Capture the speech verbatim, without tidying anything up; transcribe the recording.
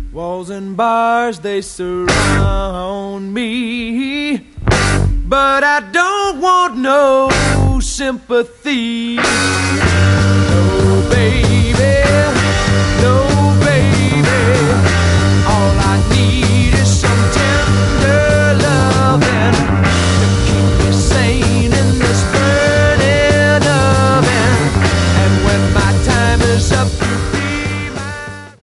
Walls and bars, they surround me, but I don't want no sympathy.